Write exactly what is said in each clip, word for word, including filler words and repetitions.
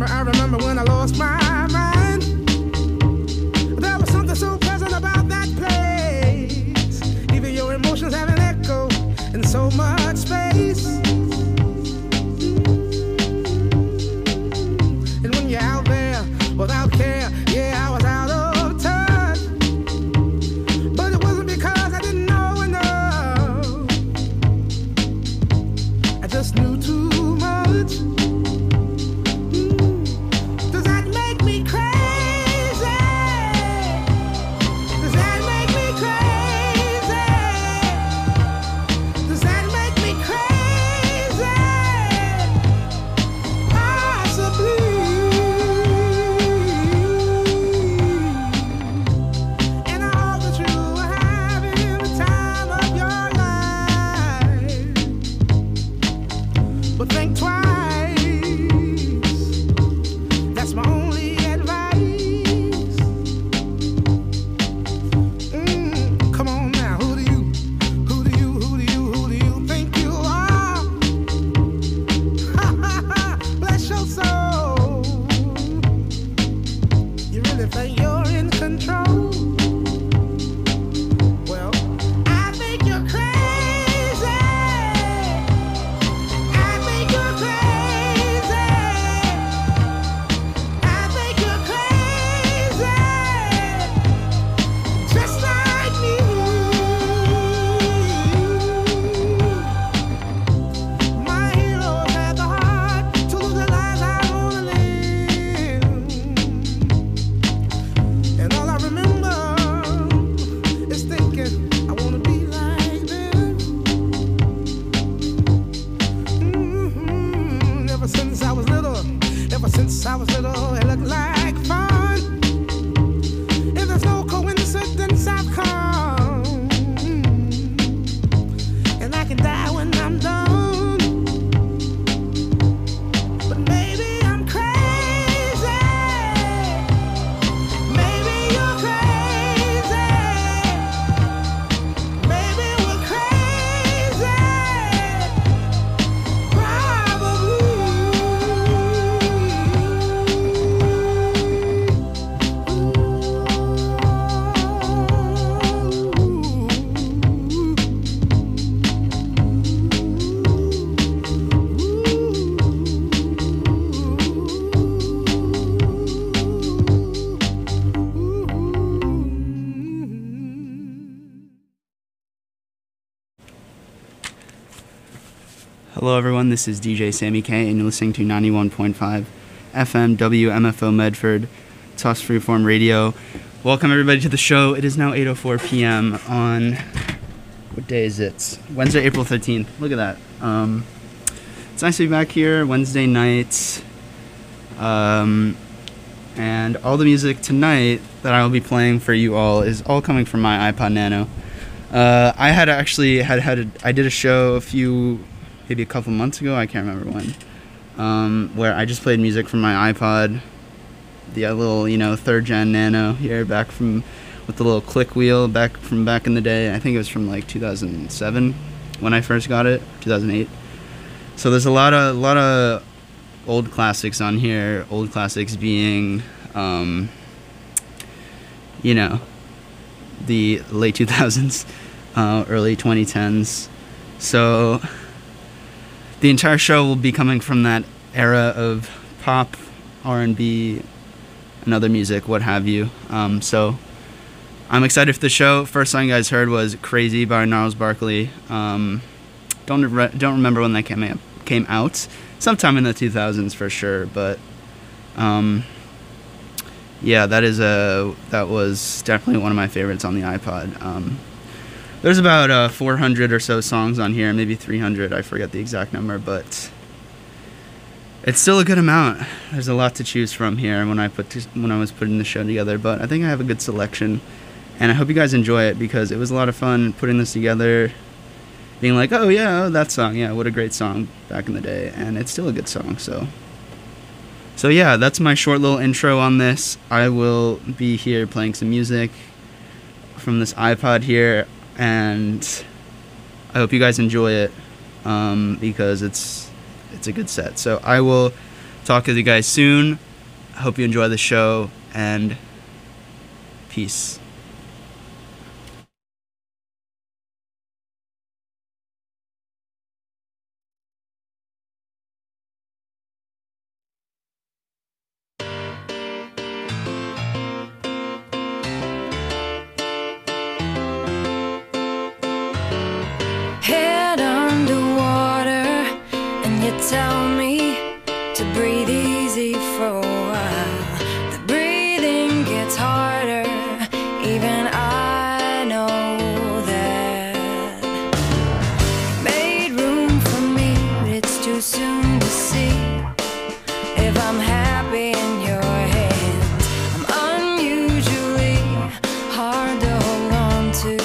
I remember when I lost my mind. There was something so pleasant about that place. Even your emotions have an echo in so much space. And when you're out there without care, yeah, I was out of touch. But it wasn't because I didn't know enough. I just knew too much. Does that make me crazy? Does that make me crazy? Does that make me crazy? Possibly. And I hope that you are having the time of your life. But think twice. That's my only advice. Mm, come on now, who do you, who do you, who do you, who do you think you are? Ha ha ha, bless your soul. You really think you're in control? Well, I think you're crazy. I think you're crazy. I think you're crazy. Just like me. My heroes had the heart to lose their lives. I wanna live. And all I remember is thinking, I wanna be like them. Mhm. Ever since I was little, ever since I was little, it looked like fun. If there's no coincidence, I've come. And I can die when I'm done. But maybe I'm crazy. Maybe you're crazy. Maybe we're crazy. Hello everyone, this is D J Sammy K and you're listening to ninety-one point five F M W M F O Medford, Toss Freeform Radio. Welcome everybody to the show. It is now eight oh four p.m. on, what day is it? Wednesday, April thirteenth. Look at that. Um, it's nice to be back here, Wednesday night. Um, and all the music tonight that I will be playing for you all is all coming from my iPod Nano. Uh, I had actually had had a, I did a show a few, maybe a couple months ago, I can't remember when, um, where I just played music from my iPod, the uh, little, you know, third gen Nano here, back from, with the little click wheel, back from back in the day. I think it was from like two thousand seven when I first got it, two thousand eight. So there's a lot of, a lot of old classics on here, old classics being, um, you know, the late two thousands, uh, early twenty tens. So the entire show will be coming from that era of pop, R and B, and other music, what have you. Um, so I'm excited for the show. First song you guys heard was "Crazy" by Gnarls Barkley. Um, don't re- don't remember when that came out. Came out sometime in the two thousands for sure. But um, yeah, that is a that was definitely one of my favorites on the iPod. Um, There's about uh, four hundred or so songs on here, maybe three hundred, I forget the exact number, but it's still a good amount. There's a lot to choose from here when I put to, when I was putting the show together, but I think I have a good selection, and I hope you guys enjoy it because it was a lot of fun putting this together, being like, oh yeah, oh, that song, yeah, what a great song back in the day, and it's still a good song, so. So yeah, that's my short little intro on this. I will be here playing some music from this iPod here, and I hope you guys enjoy it um, because it's it's a good set. So I will talk with you guys soon. I hope you enjoy the show, and peace. Head underwater, and you tell me to breathe easy for a while. The breathing gets harder, even I know that. Made room for me, but it's too soon to see if I'm happy in your hands. I'm unusually hard to hold on to.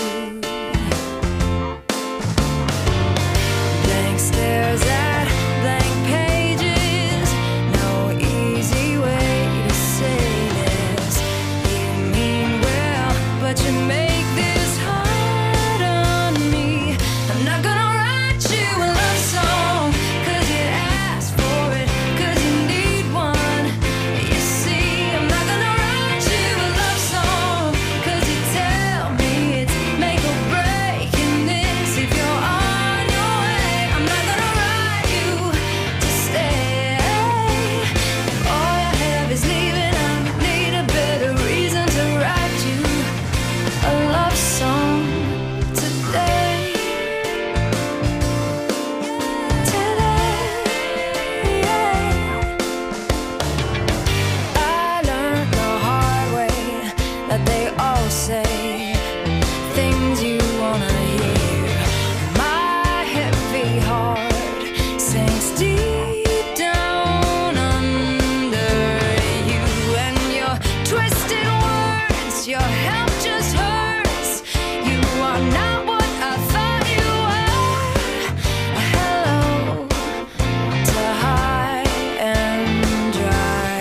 Stares at blank pages, no easy way to say this. You mean well, but you make this hard on me. I'm not gonna write you a love song, cause you asked for it, cause you need one. You see, I'm not gonna write you a love song, cause you tell me it's make or break in this. If you're on your way, I'm not gonna write you to stay. If all you have is leaving, I need a better reason to write you a love song today. Today, I learned the hard way that they all say things you wanna hear. My heavy heart sinks deep down under you, and your twisted words, your help just hurts. You are not what I thought you were. A hello to high and dry.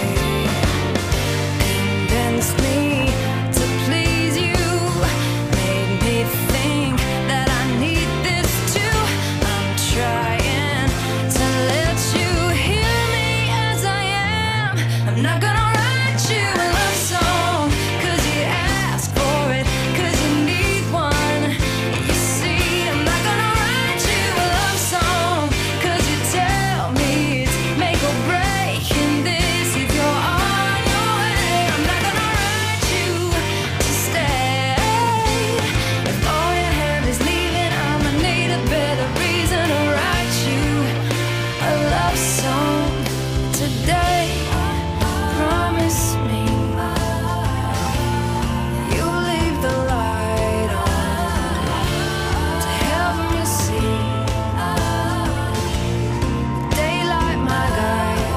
Convinced me to please you, made me think that I need this too. I'm trying to let you hear me as I am. I'm not gonna write you a love song, cause you asked for it, cause you need one. You see, I'm not gonna write you a love song, cause you tell me it's make or break in this. If you're on your way, I'm not gonna write you to stay. If all you have is leaving, I'ma need a better reason to write you a love song today. Promise me you'll leave the light on to help me see daylight, my guide.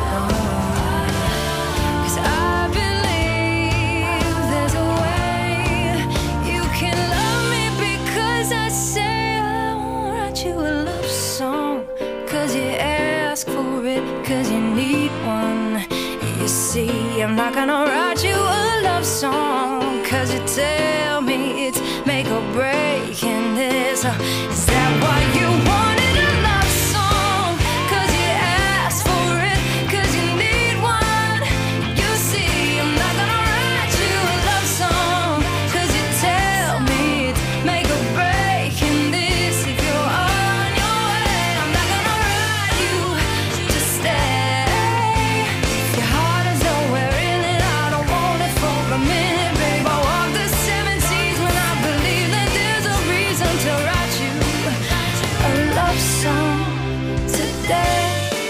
Cause I believe there's a way you can love me, because I say I won't write you a love song, cause you ask for it, cause you need one. You see, I'm not gonna write you a love song, cause you tell me it's make or break in this. Uh, Is that why you wanted a love song? Cause you asked for it, cause you need one. You see, I'm not gonna write you a love song, cause you tell me it's make or break in this. If you're on your way, I'm not gonna write you to stay. Your heart is nowhere in it, I don't want it for a minute, babe. I walk the seven seas when I believe that there's a reason to write you a love song today.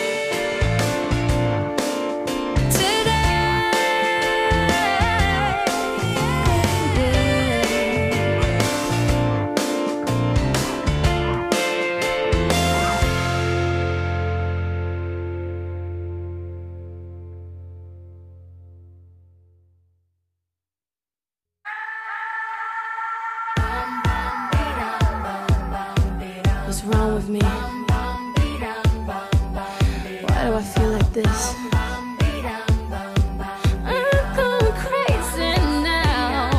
What's wrong with me? Why do I feel like this? I'm going crazy now.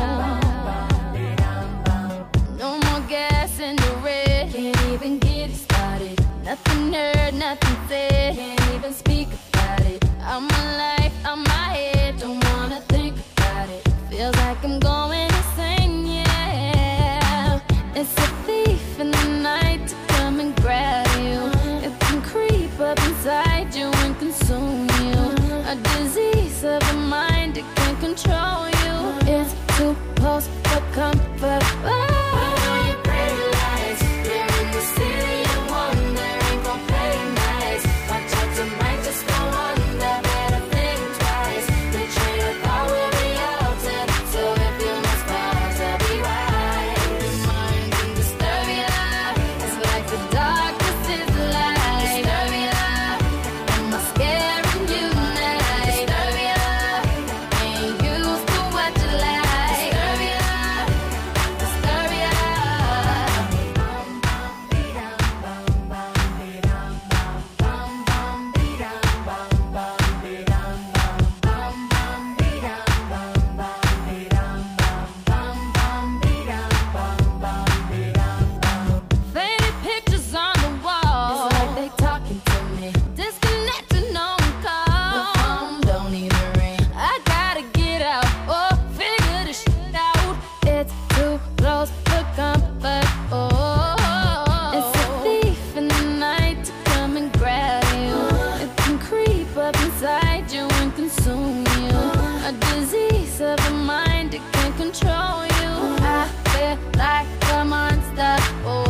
No more gas in the red. Can't even get it started. Nothing heard, nothing said. Can't even speak about it. consume you. A disease of the mind, it can control you. I feel like a monster. Oh,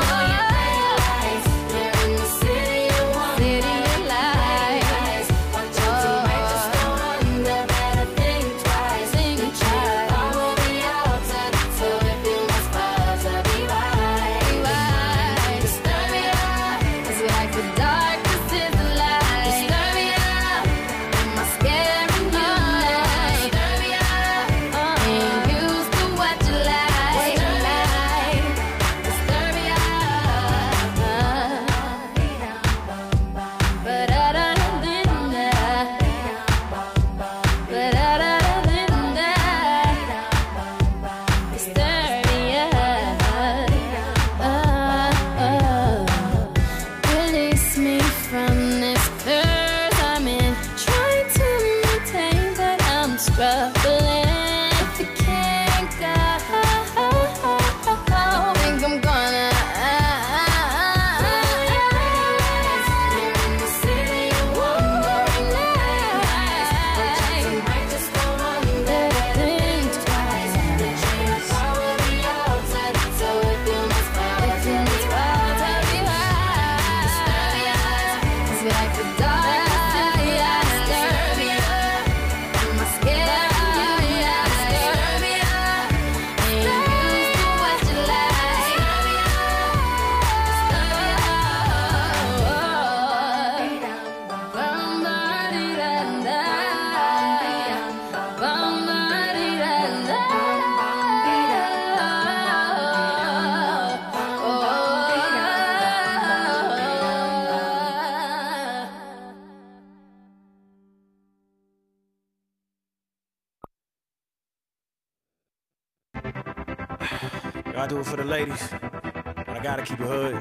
I do it for the ladies, but I gotta keep it hood.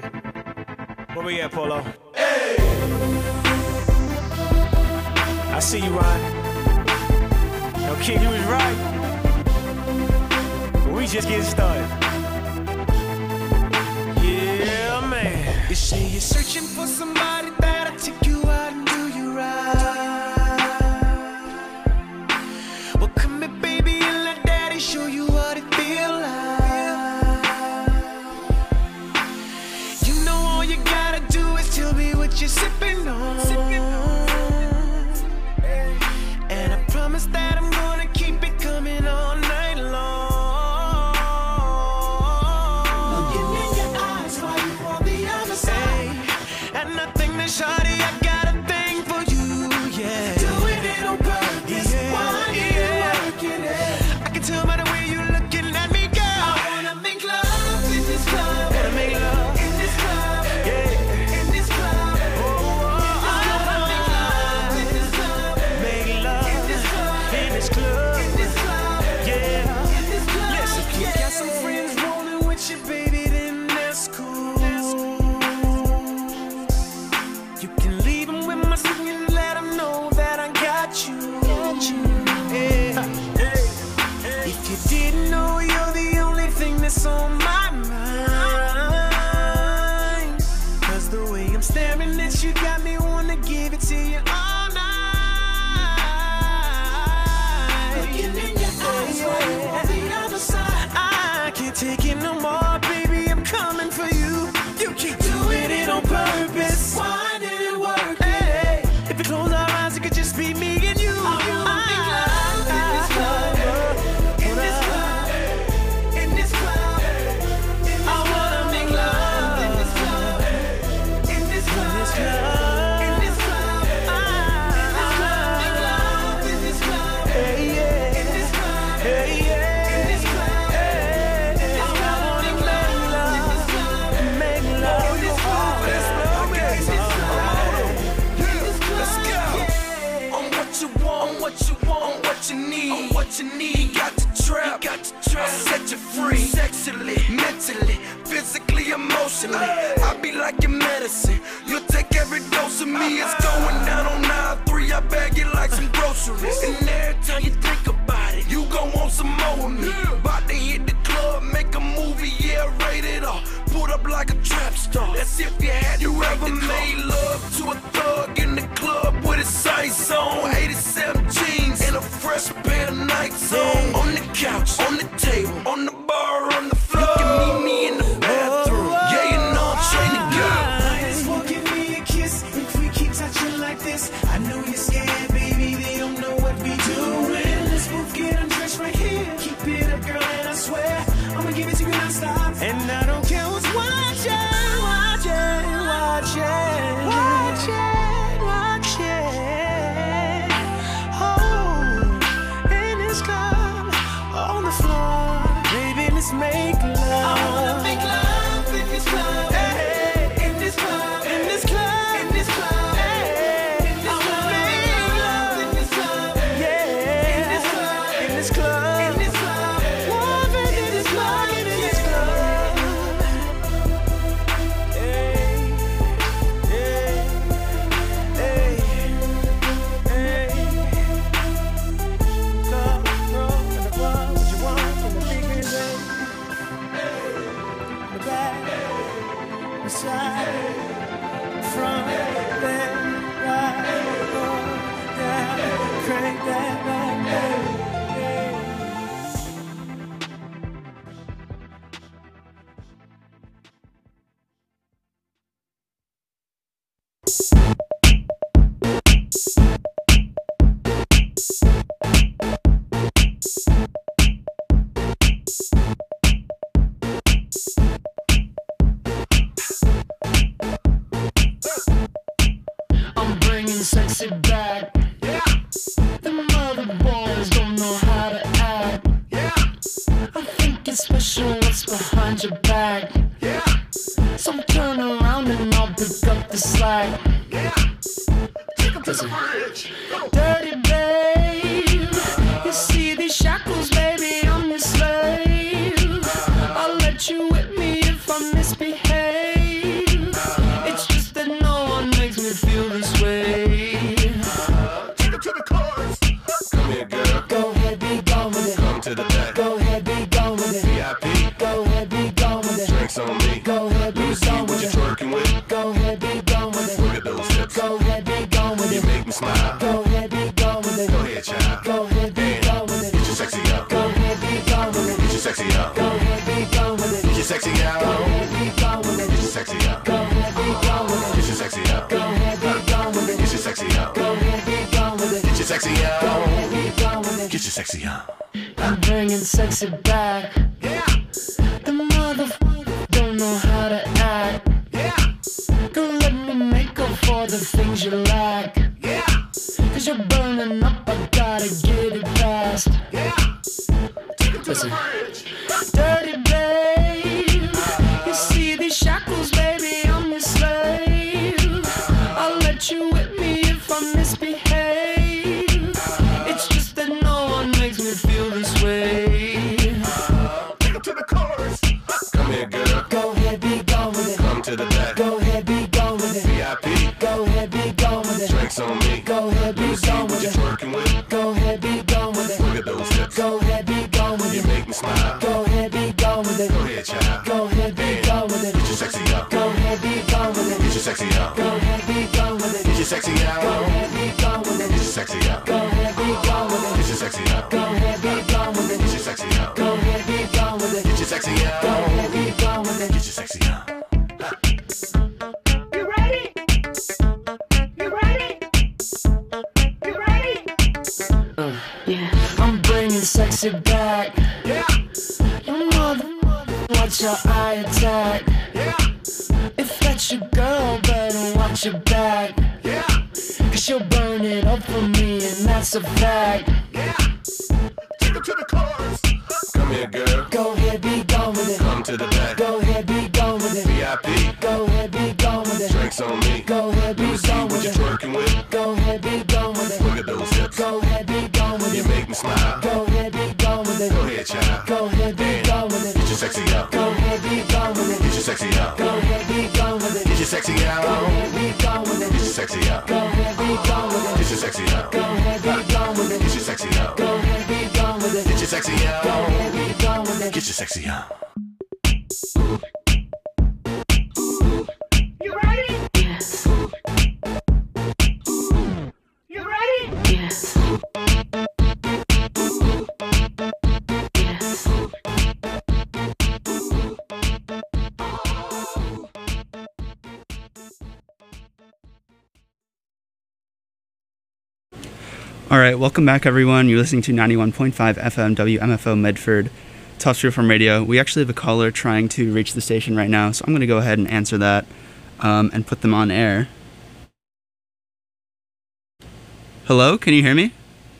Where we at, Polo? Hey! I see you, Ron. Yo, kid, you was right. But we just getting started. Yeah, man. You say you're searching for somebody that'll take you out and do you right. Well, come here, baby, and let daddy show you what it feel like. Tell me what you're sipping on. Sipping on. And I promise that I'm gonna keep it coming all night long. Looking in your eyes while you on the other side. Hey, and nothing that shawty, I got a thing for you, yeah. Doing it on purpose, yeah. Why yeah. you working it? I can tell by the way you looking at me, girl. I wanna make love in this club. Wanna make love in this club, yeah. On my mind, 'cause the way I'm staring at you got me wanna give it to you all night. Looking in your eyes while you on the other side. I can't take it no more, baby, I'm coming for you. You keep doing it on purpose. Why did it work? Hey, if you close our eyes, it could just be me and you. I wanna make love in this club, in this club, in this club. You need, got to trap, got to trap. I'll set you free, sexually, mentally, physically, emotionally. I'll be like your medicine. You'll take every dose of me. It's going down on nine three. I bag it like some groceries. And every time you think about it, you gon' want some more of me. About to hit the club, make a movie, yeah, rated R. Put up like a trap star. That's if you had you ever made love to a thug in the club with his sights on. eighty-seven let's make love. I wanna make love in this club. Hey, in this club. In this club. In this club. Hey, in this I wanna make love in this club. Yeah, in this club. In this club. In this club. Love in this club. In this club. Hey, hey, hey, hey. Club, bro, in the club. What you want from the speakers? The back, the side, front, left, right, up, down, crank that back, hey, hey. I'm bringing sexy back. Yeah. The mother boys don't know how to act. Yeah. I think it's special what's behind your back. Yeah. So turn around and I'll pick up the slack. Yeah. Take 'em to the bridge. Dirty babe. You see these shackles, baby, I'm your slave. I'll let you whip me if I misbehave. It's just that no one makes me feel this way. Take 'em to the chorus. Come here, girl. Go ahead, be gone with it. Come to the back. Go ahead, be gone with it. V I P. Go ahead, be gone with it. Drinks on me. Go ahead, be gone with it. What you twerking with? Go ahead, be gone with it. Look at those hips. Go ahead, be gone with it. You make me smile. Go ahead, be gone with it. Go ahead, child. Go ahead, be gone with it. Get your sexy out. Go ahead, be gone with it. Get your sexy out. Go ahead, be gone with it. Get your sexy out. Go ahead, be gone with it. Get your sexy out. Go ahead, be gone with it. Get your sexy out. Go ahead, be gone with it. Get your sexy out. Go ahead, be gone with it. Get your sexy out. Go ahead, be gone with it. Get your sexy out. I'm bringing sexy back. Yeah. The motherfucker don't know how to act. Yeah. Girl, let me make up for the things you lack. Yeah. Cause you're burning up, I gotta get it fast. Yeah. Take it to Listen. The bridge. Dirty babe. You see these shackles, baby, I'm your slave. I'll let you whip me if I misbehave. It's just that no one makes me feel this way. Take it to the chorus. Come here, girl. Go ahead, be gone with it. Come to the back. Go ahead, be gone with it. V I P. Go ahead, be gone with it. Drinks on me. Go ahead, be gone with it. What you twerking with? Go ahead, be gone with it. Look at those hips. Go ahead, be gone with it. You make me smile. Go ahead, be gone with it. Go ahead, child. Go ahead, be gone with it. Get your sexy out. Go ahead, be gone with it. Get your sexy out. Go ahead, be gone with it. Get your sexy out. Go ahead, be gone with it. Get your sexy out. Go ahead, be gone with it. Get your sexy out. Go ahead, be gone with it. Get your sexy out. Go ahead, be gone with it. Get your sexy out. Go ahead, be gone with it. Get your sexy out. You ready? You ready? You ready? Uh, yeah. I'm bringing sexy back. Yeah. Your mother, watch your eye attack. Yeah. If that's your girl, better watch your back. Yeah. Cause she'll burn it up for me, and that's a fact. Yeah. Take 'em to the chorus. Come here, girl. Go ahead, be gone with it. Come to the back. Go ahead, be gone with it. V I P. Go ahead, be gone with it. Drinks on me. Go ahead, be gone with it. What you twerking with? Go ahead, be gone with it. Look at those hips. Go ahead, be gone with it. You make me smile. Go ahead, be gone with it. Go ahead, child. Go ahead, be gone with it. Get your sexy out. Go ahead, be gone with it. Get your sexy out. Go ahead, be gone with it. Get your sexy out. Go ahead, be gone with it. Get your sexy out. Go ahead, be gone with it. Get your sexy out. Go ahead, be gone with it. Get your sexy out. Go ahead, be gone with it. Get your sexy out. Go ahead, be gone with it. Get your sexy out. You ready? Yes. You ready? Yes. Yes. All right, welcome back, everyone. You're listening to ninety-one point five F M W M F O Medford, Tufts Freeform Radio. We actually have a caller trying to reach the station right now, so I'm going to go ahead and answer that um, and put them on air. Hello, can you hear me?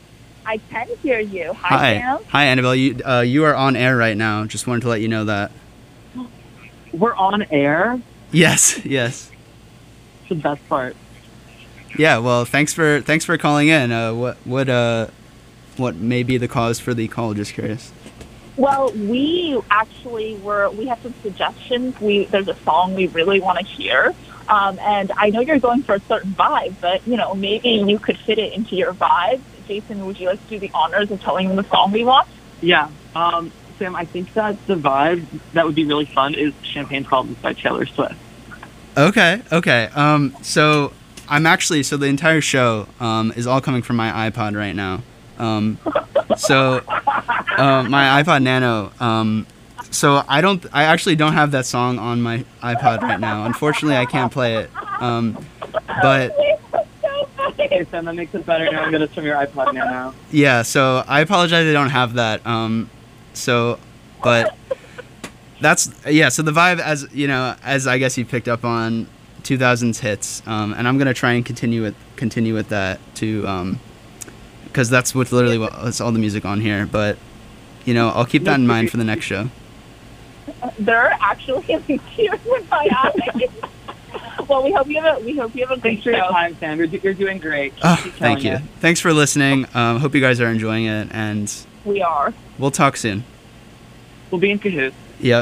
I can hear you. Hi, Hi. Sam. Hi, Annabelle. You, uh, you are on air right now. Just wanted to let you know that. We're on air. Yes, yes. It's the best part. Yeah, well, thanks for thanks for calling in. Uh, what what uh what may be the cause for the call? Just curious. Well, we actually were, we have some suggestions. We There's a song we really want to hear. Um, and I know you're going for a certain vibe, but, you know, maybe you could fit it into your vibe. Jason, would you like to do the honors of telling them the song we want? Yeah. Um, Sam, I think that the vibe that would be really fun is Champagne Problems by Taylor Swift. Okay, okay. Um, so I'm actually, so the entire show um, is all coming from my iPod right now. Um, so uh, my iPod Nano. Um, so I don't, I actually don't have that song on my iPod right now. Unfortunately, I can't play it. Um, but Okay, Sam, that makes it better. Now I'm going to turn your iPod now. yeah, so I apologize I don't have that. Um, so, but that's, yeah, so the vibe, as, you know, as I guess you picked up on, two thousands hits, um, and I'm going to try and continue with, continue with that to, um, because that's what's literally what, that's all the music on here, but, you know, I'll keep that in mind for the next show. There are actually like tears in my eyes. Well, we hope you have a, we hope you have a great Thanks for your show. time, Sam. You're, you're doing great. Oh, Keep thank killing you. it. Thanks for listening. Um, hope you guys are enjoying it, and We are. we'll talk soon. We'll be in cahoots. Yep.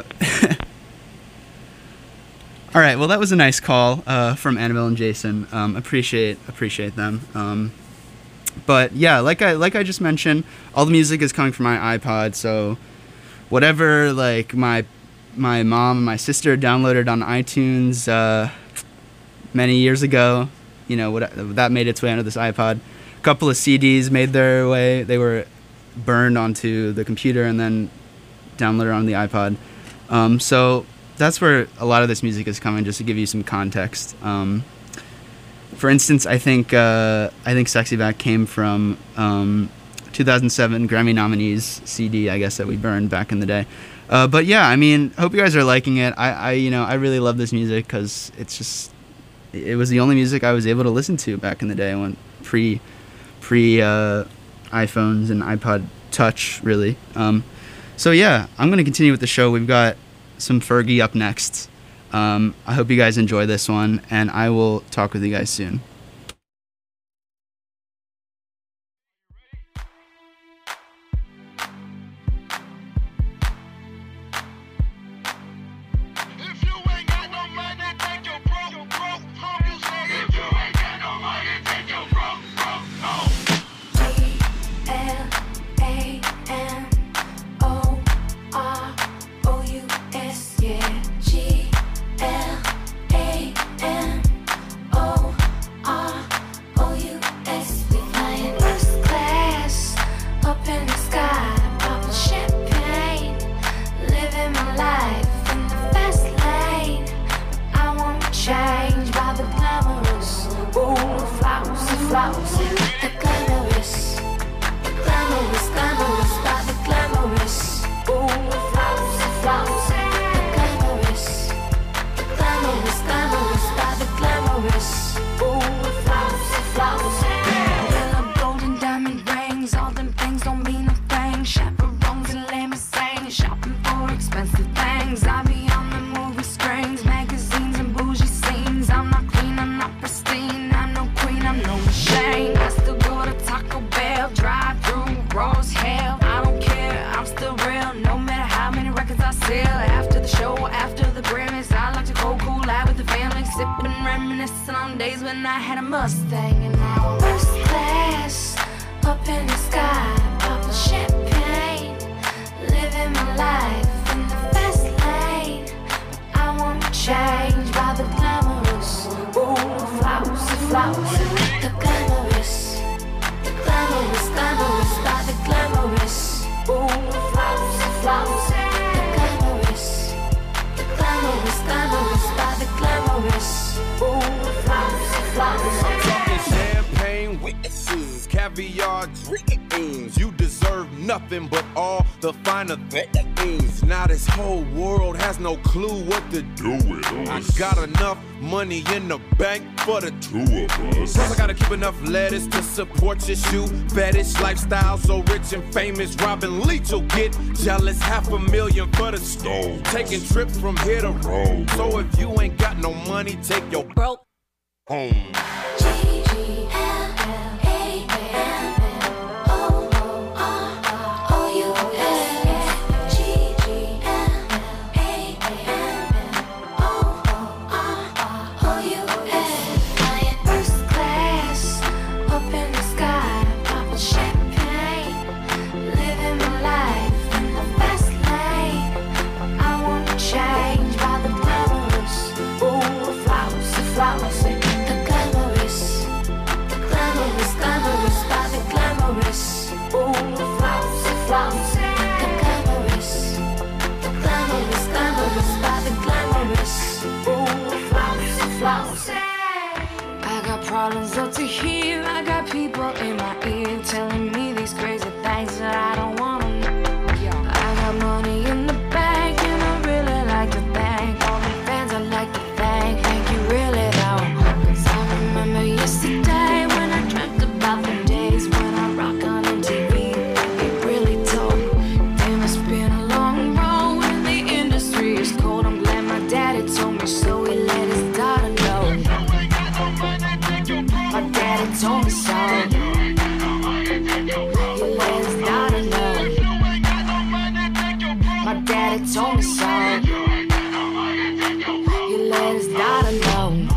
All right. Well, that was a nice call uh, from Annabelle and Jason. Um, appreciate appreciate them. Um, but yeah, like I like I just mentioned, all the music is coming from my iPod. So whatever, like my my mom and my sister downloaded on iTunes uh, many years ago, you know, what that made its way onto this iPod. A couple of C Ds made their way. They were burned onto the computer and then downloaded on the iPod. Um, so that's where a lot of this music is coming. Just to give you some context. Um, for instance, I think uh, I think "Sexy Back" came from um, two thousand seven Grammy nominees C D, I guess, that we burned back in the day. Uh, but yeah, I mean, hope you guys are liking it. I, I you know, I really love this music because it's just, it was the only music I was able to listen to back in the day when pre, pre uh, iPhones and iPod Touch, really. Um, so yeah, I'm gonna continue with the show. We've got some Fergie up next. Um, I hope you guys enjoy this one, and I will talk with you guys soon. If you ain't got no money, take your broke, broke home. You say if you ain't got no money, take your broke, broke home. L A M O R O U S, yeah. G L A M O R O U S. We flying first class up in the sky, popping champagne, living my life in the fast lane. I won't change by the glamorous, ooh, flowers, flowers, the glamorous. Glamorous, glamorous, by the glamorous. Ooh, flowers, flowers, the glamorous. Glamorous, glamorous, by the glamorous. Ooh, flowers, flowers. Yellow, golden, diamond rings, all them things don't mean a thing. Chaperones and limousines, shopping for expensive things. I be on the movie screens, magazines and bougie scenes. I'm not clean, I'm not pristine, I'm no queen, I'm no machine. I still go to Taco Bell, drive through raw as hell. I don't care, I'm still real, no matter how many records I sell. After the show, after the Grammys, I like to go cool out with the family, sipping, reminiscing on days when I had a Mustang. And now first class, up in the sky, popping champagne, living my life in the fast lane. I won't change by the glamorous. Ooh, flowers, flowers, the glamorous. The glamorous, glamorous, by the glamorous. Ooh, flowers, flowers, the glamorous. The glamorous, glamorous, by the glamorous. Ooh, flowers, flowers. I'm talking champagne witnesses, caviar dreams. You deserve nothing but all the finer things. Now this whole world has no clue what to do with us. I got enough money in the bank for the two of us. Plus I gotta keep enough lettuce to support your shoe fetish lifestyle. So rich and famous, Robin Leach will get jealous. Half a million for the stove, taking trips from here to Rome. So if you ain't got no money, take your broke home. Problems up to here, I got people in my ear telling me these crazy things that I don't wanna know. I got money in the bank and I really like to thank all the fans I like to thank. Thank you really though, 'cause I remember yesterday when I dreamt about the days when I rock on M T V. It really told, damn it's been a long road and the industry is cold. I'm glad my daddy told me so, he let his daughter know. My daddy told me so. He let his daughter know. My daddy told me so. He let his daughter know.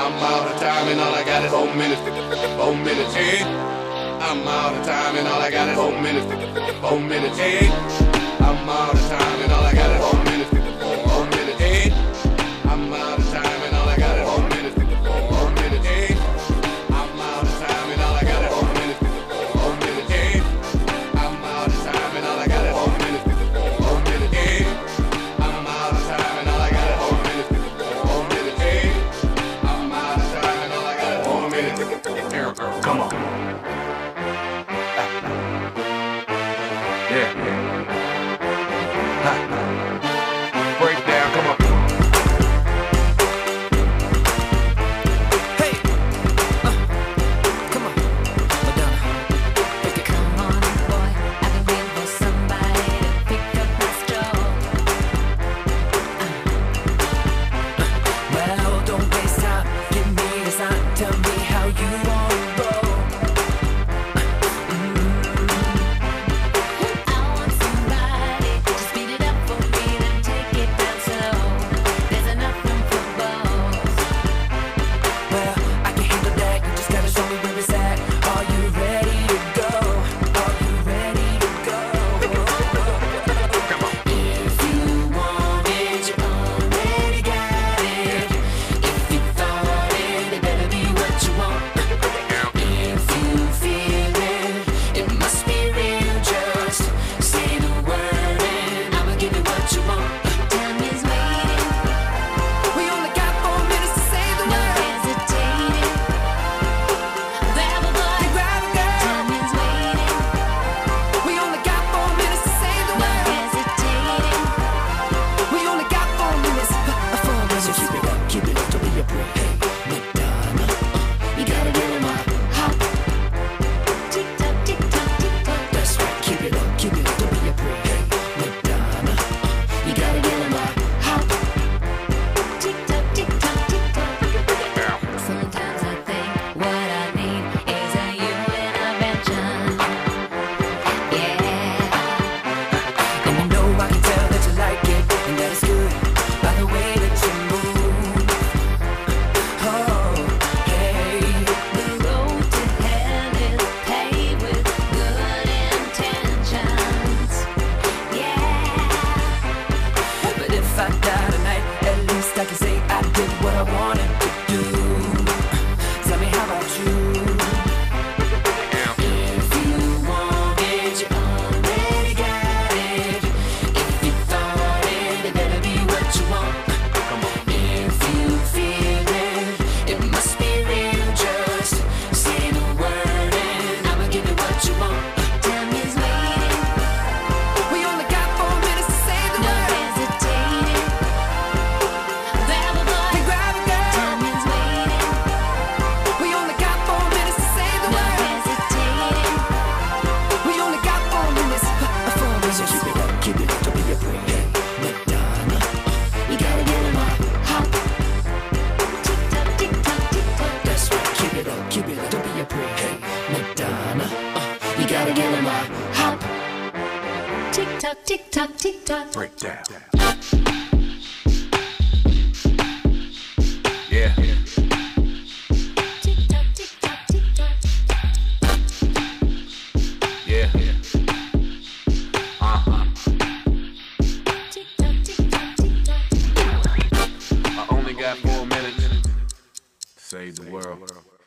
I'm out of time and all I got is four minutes. Four minutes, hey. I'm out of time and all I got is four minutes. Four minutes, hey. I'm out of time and all I got is four minutes. Four minutes, hey. I'm out of time and all I got is four minutes. Four minutes, hey. I'm out of time and all I got is four minutes. Four minutes, hey. I'm out of time and all I got is four minutes. Four minutes, hey. I'm out of time and all I got is four minutes. Four minutes, hey. I'm out of time and all I got is four minutes. Here, girl, come on. Yeah, yeah. Ha. Break down, come on. Hey, uh, come on, Madonna, pick it. Come on, boy, I've been waiting for somebody to pick up my straw. Well, don't waste time, give me the sign, tell me how you want to roll. I want somebody to speed it up for me, then take it down slow. There's enough room for both. Well, I can handle that, you just gotta show me where it's at. Are you ready to go? Are you ready to go? If you want it, you already got it. If you thought it, it better be what you want. If you feel it, it must be real. Just say the word and I'ma give you what you want. Time is waiting, We only got four minutes to say the no word. hesitating. Grab a boy, Grab a girl. time is waiting, We only got four minutes to say the no word. hesitating. We only got four minutes. uh, Four minutes. So keep it up, keep it up, don't be a prick. Hey, Madonna, uh, you gotta get on my hop. Tick tock, tick tock, tick tock. That's right, keep it up, keep it up, don't be a prick. Hey, Madonna, uh, you gotta get on my hop. Tick tock, tick tock, tick tock. Sometimes I think what I need is a human intervention. Yeah. And you know I can tell that you like it, and that it's good by the way that you move. Oh, hey, The road to hell is paved with good intentions. Yeah. but if I die tonight, at least I can say I did what I wanted to do. Tell me, how about you? If you want it, you already got it. If you thought it, it better be what you want. If you feel it, it must be real. Just say the word and I'ma give you what you want. Time is waiting, We only got four minutes to say the no word. hesitating. Grab a boy, Hey, grab a girl. time is waiting, We only got four minutes to say the no word. hesitating. We only got four minutes. uh, Four minutes. So keep it up, keep it up, don't be a prick. Hey, Madonna, uh, you gotta get on my hop. Tick tock, tick tock, tick tock. That's right, keep it up, keep it up, don't be a prick. Hey, Madonna, uh, you gotta get on my hop. Tick tock, tick tock, tick tock. Break down. Yeah. Tick tock, tick tock, tick tock. Yeah. Uh-huh. Tick tock, tick tock, tick tock. I only got four minutes to save the world.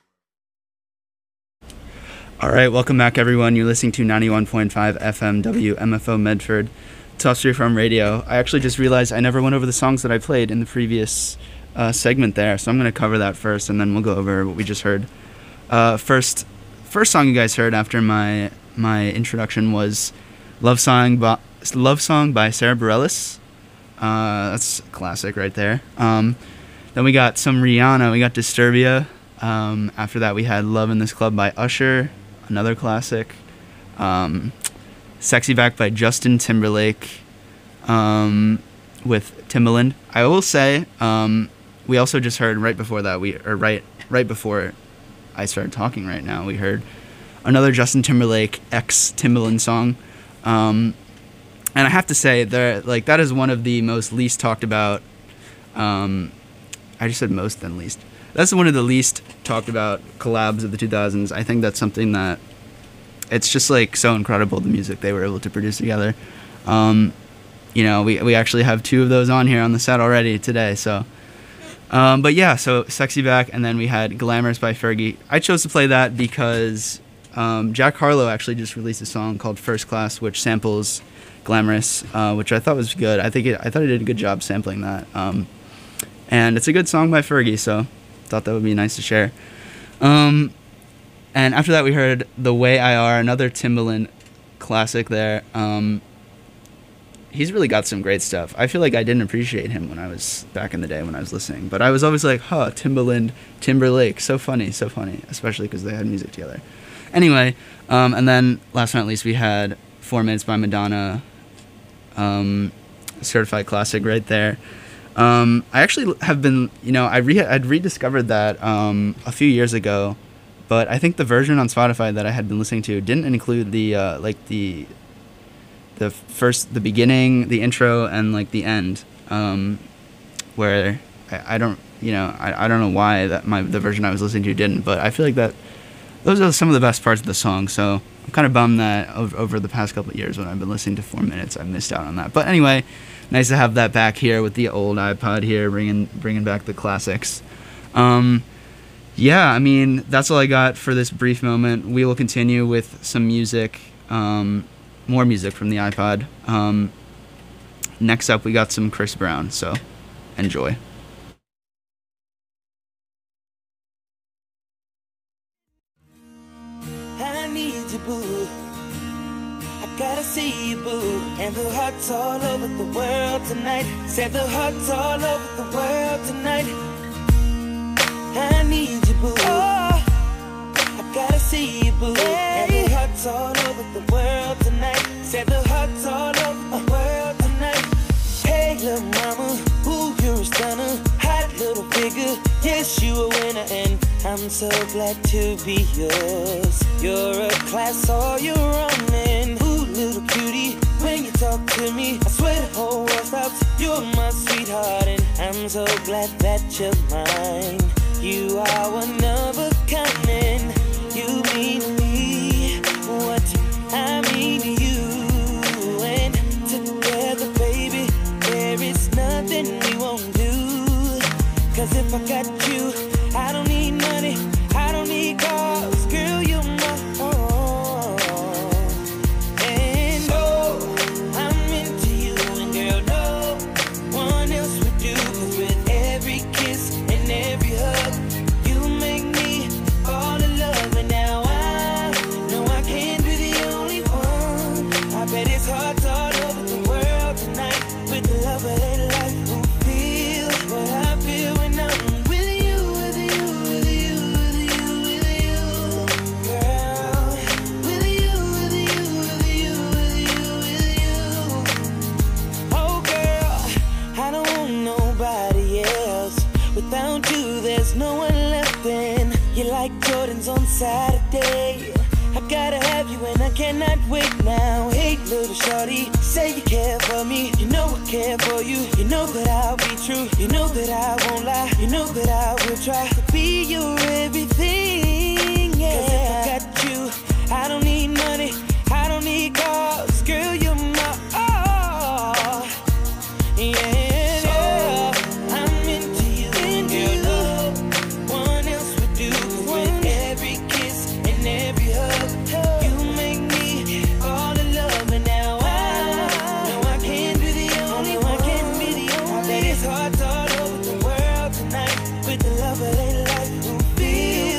All right, welcome back, everyone. You're listening to ninety-one point five F M W M F O Medford, Toss Freeform Radio. I actually just realized I never went over the songs that I played in the previous uh, segment there, so I'm going to cover that first, and then we'll go over what we just heard. Uh, first, first song you guys heard after my my introduction was "Love Song" by, Love Song by Sarah Bareilles. Uh, that's a classic right there. Um, then we got some Rihanna. We got Disturbia. Um, after that, we had "Love in This Club" by Usher, another classic. Um, "Sexy Back" by Justin Timberlake um, with Timbaland. I will say, um, we also just heard right before that, we or right right before I started talking right now, we heard another Justin Timberlake ex Timbaland song. Um, and I have to say, that like that is one of the most least talked about. Um, I just said most then least. that's one of the least talked about collabs of the two thousands. I think that's something that it's just like so incredible, the music they were able to produce together. Um, you know, we we actually have two of those on here on the set already today. So, um, but yeah, so Sexy Back, and then we had Glamorous by Fergie. I chose to play that because um, Jack Harlow actually just released a song called First Class, which samples Glamorous, uh, which I thought was good. I think it, I thought he did a good job sampling that. Um, and it's a good song by Fergie, so thought that would be nice to share. Um, and after that, we heard The Way I Are, another Timbaland classic there. Um, he's really got some great stuff. I feel like I didn't appreciate him when I was back in the day when I was listening, but I was always like, huh, Timbaland, Timberlake, so funny, so funny, especially because they had music together. Anyway, um, and then last but not least, we had Four Minutes by Madonna, um, certified classic right there. Um, I actually have been, you know, I re- I'd rediscovered that um, a few years ago, but I think the version on Spotify that I had been listening to didn't include the uh, like the the first, the beginning, the intro, and like the end, um, where I, I don't, you know, I, I don't know why that my the version I was listening to didn't, but I feel like that those are some of the best parts of the song. So I'm kind of bummed that over, over the past couple of years when I've been listening to Four Minutes, I missed out on that. But anyway, nice to have that back here with the old iPod here, bringing bringing back the classics. Um, yeah, I mean, that's all I got for this brief moment. We will continue with some music, um, more music from the iPod. Um, next up, we got some Chris Brown, so enjoy. I need you, boo. I gotta see you, boo. And the hearts all over the world tonight. Said the hearts all over the world tonight. I need you, boo. Oh, I gotta see you, boo. And the hearts all over the world tonight. Said the hearts all over the world tonight. Hey, little mama, ooh, you're a stunner. Hot little figure, yes, you a winner. And I'm so glad to be yours. You're a class all your own. And ooh, little cutie, when you talk to me, I swear the whole world stops. You're my sweetheart, and I'm so glad that you're mine. You are one of a kind, and you mean to me what I mean to you. And together, baby, there is nothing we won't do. Cause if I got you, I don't need money, I don't need cars. Girl, you're my own. And oh, I'm into you, and girl, no one else would do. Cause with every kiss and every hug, you make me fall in love. And now I know I can't be the only one. I bet it's hearts all over the world tonight. With the love of their life, who feel what I feel when I'm with you, with you, with you, with you, with you, girl. With you, with you, with you, with you, with you. Oh girl, I don't want nobody else. Without you, there's no one left. And you like Jordans on Saturday. I gotta have you and I cannot wait now. Hey little shorty, say you care for me. You know I care for you. You know that I'll be true. You know that I won't lie. You know that I will try to be your everything. Yeah. Cause if I got you, I don't need money, I don't need cars. Girl, you're my all. Yeah. Hearts all over the world tonight. With the love of their life, who feel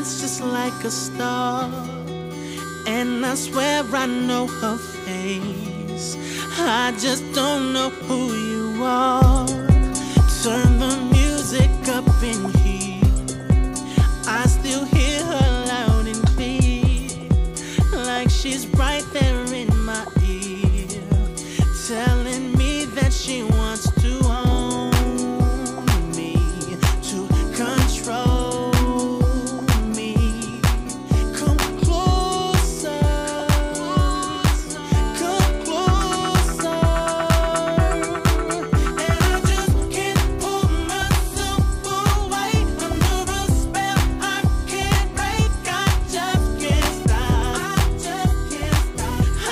shines just like a star, and I swear I know her face. I just don't know who you are. Turn the music up in here. I still hear her loud and clear, like she's right there in my ear, telling me that she wants to own me, to control me. Come closer, come closer, and I just can't pull myself away under a spell I can't break. I just can't stop, I just can't stop.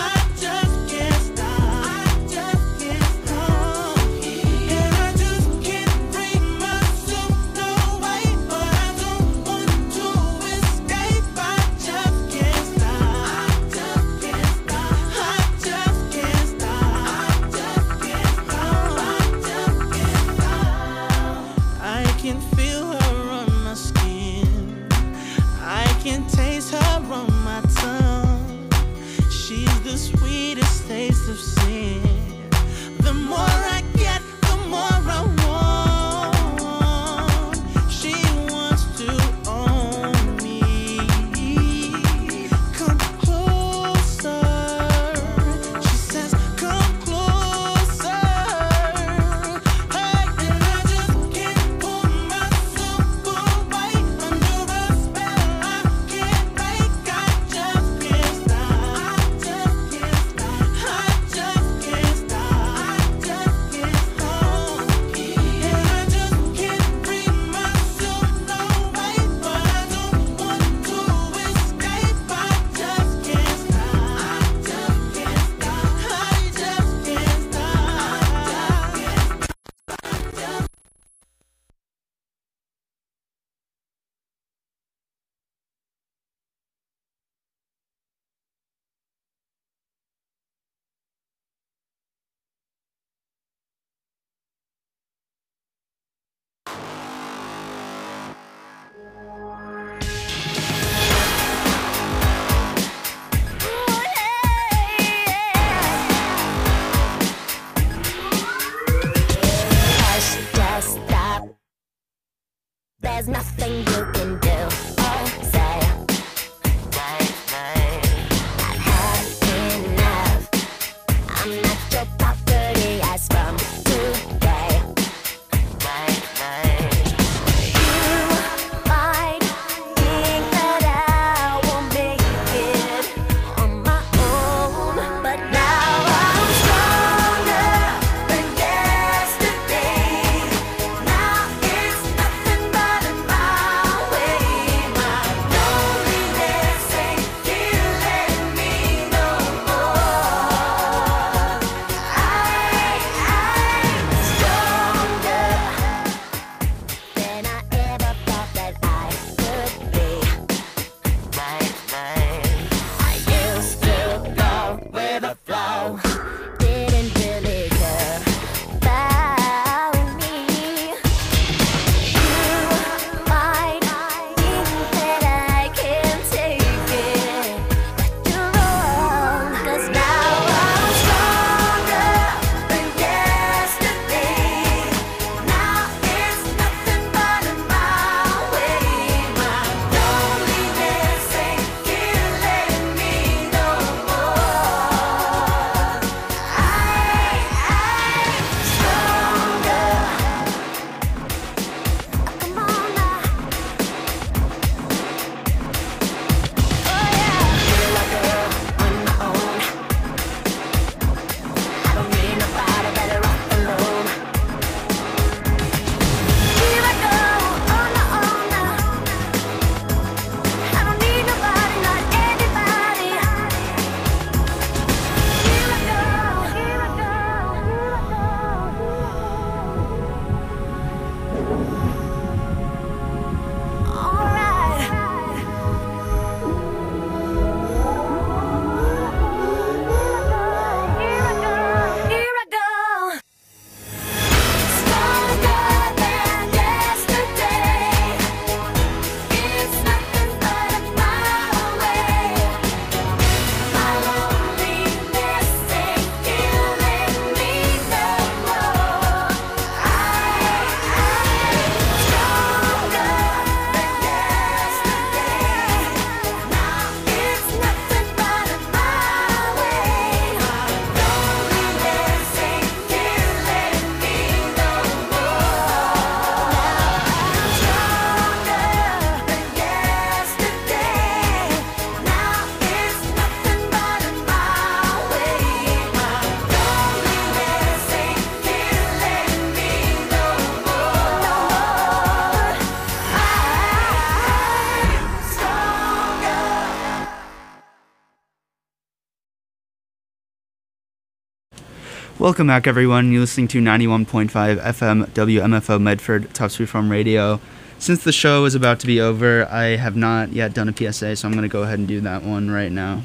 Welcome back, everyone. You're listening to ninety-one point five F M W M F O Medford, Tufts Freeform Radio. Since the show is about to be over, I have not yet done a P S A, so I'm going to go ahead and do that one right now.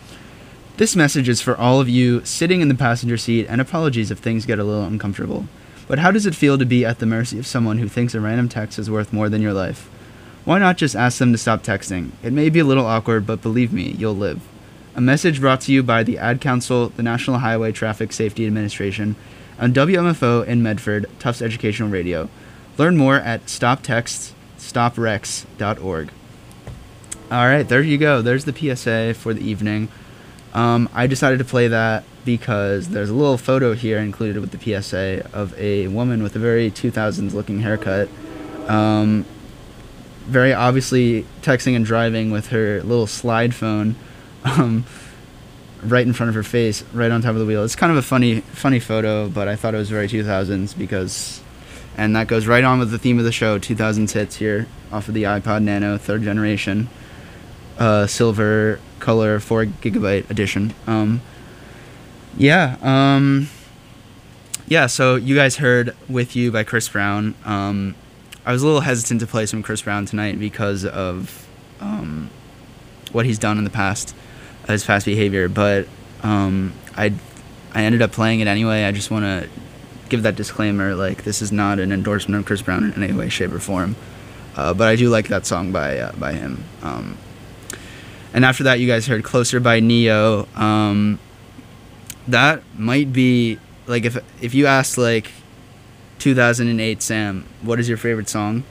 This message is for all of you sitting in the passenger seat, and apologies if things get a little uncomfortable. But how does it feel to be at the mercy of someone who thinks a random text is worth more than your life? Why not just ask them to stop texting? It may be a little awkward, but believe me, you'll live. A message brought to you by the Ad Council, the National Highway Traffic Safety Administration, and W M F O in Medford, Tufts Educational Radio. Learn more at stop text stop rex dot org. All right, there you go. There's the P S A for the evening. Um, I decided to play that because there's a little photo here included with the P S A of a woman with a very two thousands looking haircut. Um, very obviously texting and driving with her little slide phone um, right in front of her face, right on top of the wheel. It's kind of a funny funny photo, but I thought it was very two thousands because, and that goes right on with the theme of the show, two thousands hits here off of the iPod Nano third generation, uh, silver color four gigabyte edition. Um, yeah, um, yeah, so you guys heard With You by Chris Brown. Um, I was a little hesitant to play some Chris Brown tonight because of um, what he's done in the past, his past behavior, but um, I I ended up playing it anyway. I just want to give that disclaimer, like, this is not an endorsement of Chris Brown in any way, shape, or form, uh, but I do like that song by uh, by him. Um, and after that, you guys heard Closer by Neo. Um, that might be, like, if if you asked, like, two thousand eight Sam, what is your favorite song?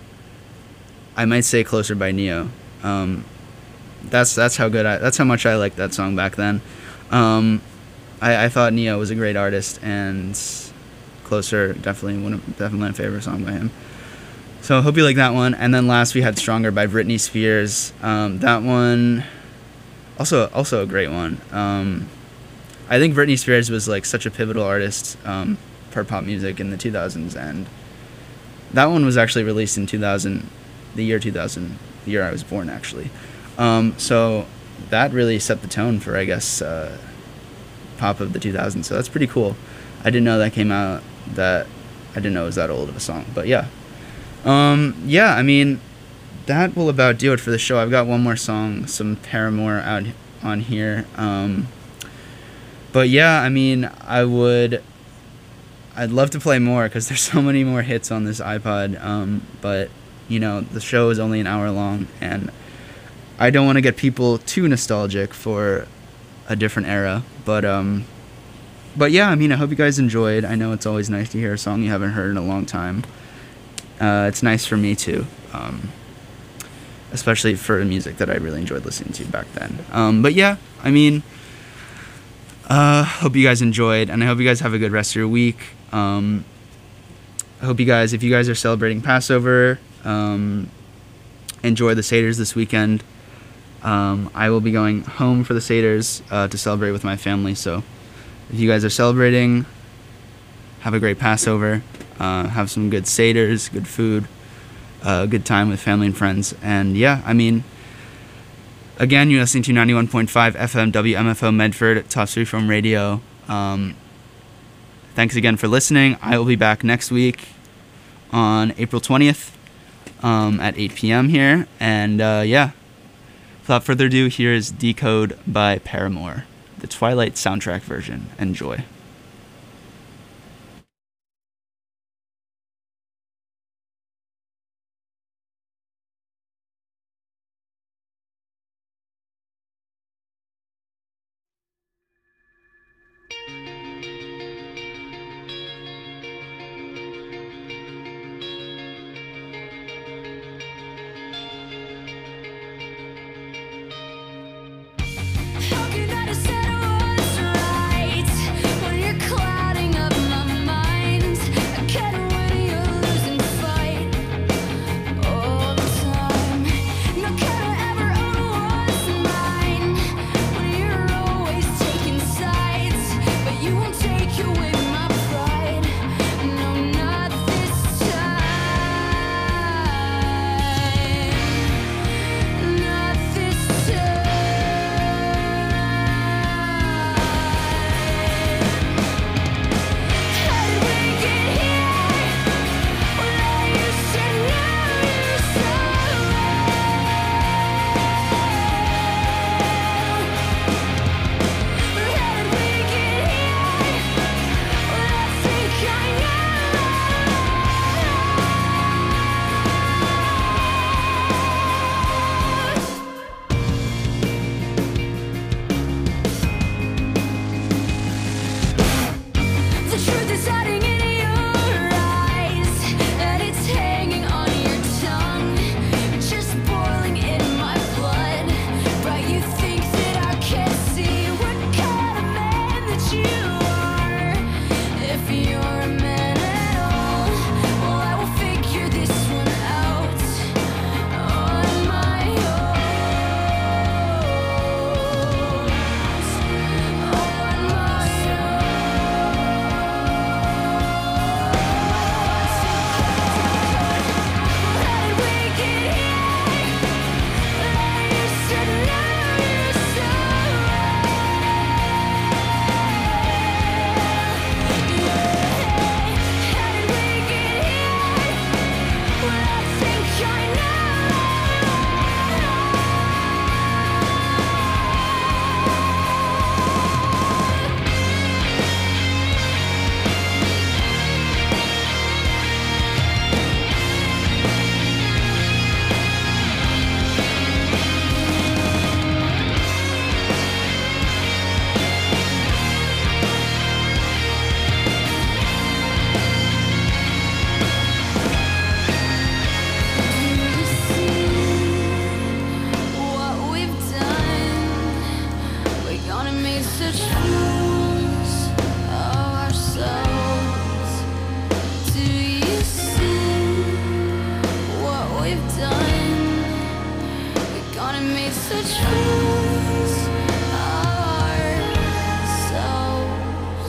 I might say Closer by Neo. Um, that's that's how good I that's how much I liked that song back then. Um, I, I thought Neo was a great artist, and Closer definitely one of definitely my favorite song by him. So I hope you like that one. And then last we had Stronger by Britney Spears. Um, that one also also a great one. Um, I think Britney Spears was like such a pivotal artist um, for pop music in the two thousands, and that one was actually released in two thousand, the year two thousand, the year I was born actually. Um, so that really set the tone for, I guess, uh, pop of the two thousands. So that's pretty cool. I didn't know that came out. That I didn't know it was that old of a song. But yeah, um, yeah. I mean, that will about do it for the show. I've got one more song, some Paramore out on here. Um, but yeah, I mean, I would. I'd love to play more because there's so many more hits on this iPod. Um, but you know, the show is only an hour long, and I don't want to get people too nostalgic for a different era, but um, but yeah, I mean, I hope you guys enjoyed. I know it's always nice to hear a song you haven't heard in a long time. Uh, it's nice for me too, um, especially for the music that I really enjoyed listening to back then. Um, but yeah, I mean, uh, hope you guys enjoyed, and I hope you guys have a good rest of your week. Um, I hope you guys, if you guys are celebrating Passover, um, enjoy the Seders this weekend. Um, I will be going home for the Seders uh, to celebrate with my family, so if you guys are celebrating, have a great Passover, uh, have some good Seders, good food, a uh, good time with family and friends, and yeah, I mean, again, you're listening to ninety-one point five F M W M F O Medford, Tufts Freeform Radio. Um, thanks again for listening. I will be back next week on April twentieth um, at eight p.m. here, and uh, yeah. Without further ado, here is Decode by Paramore, the Twilight soundtrack version. Enjoy. How can I decide what's right when made such fools of ourselves. Do you see what we've done? We're gonna make such fools of ourselves.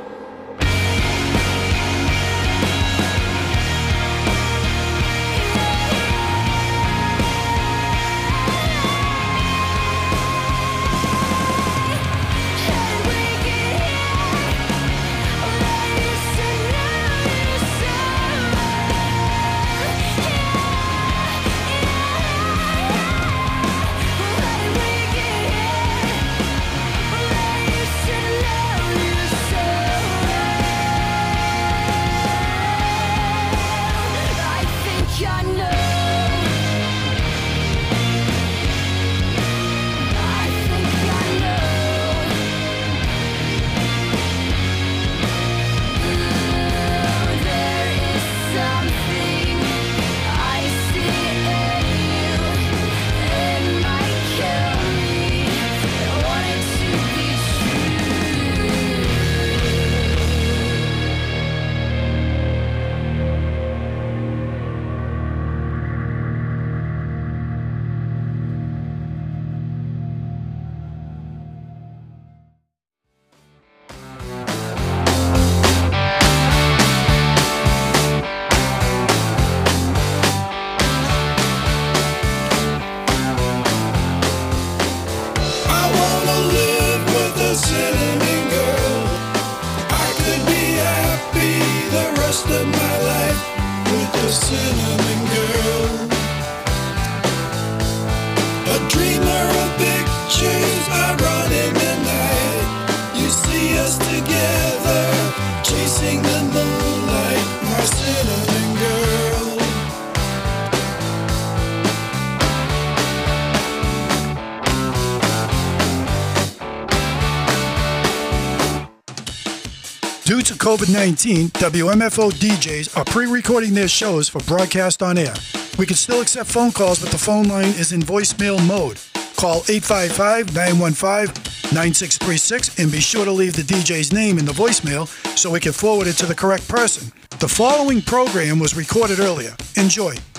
Due to COVID nineteen, W M F O D Js are pre-recording their shows for broadcast on air. We can still accept phone calls, but the phone line is in voicemail mode. Call eight five five, nine one five, nine six three six and be sure to leave the D J's name in the voicemail so we can forward it to the correct person. The following program was recorded earlier. Enjoy.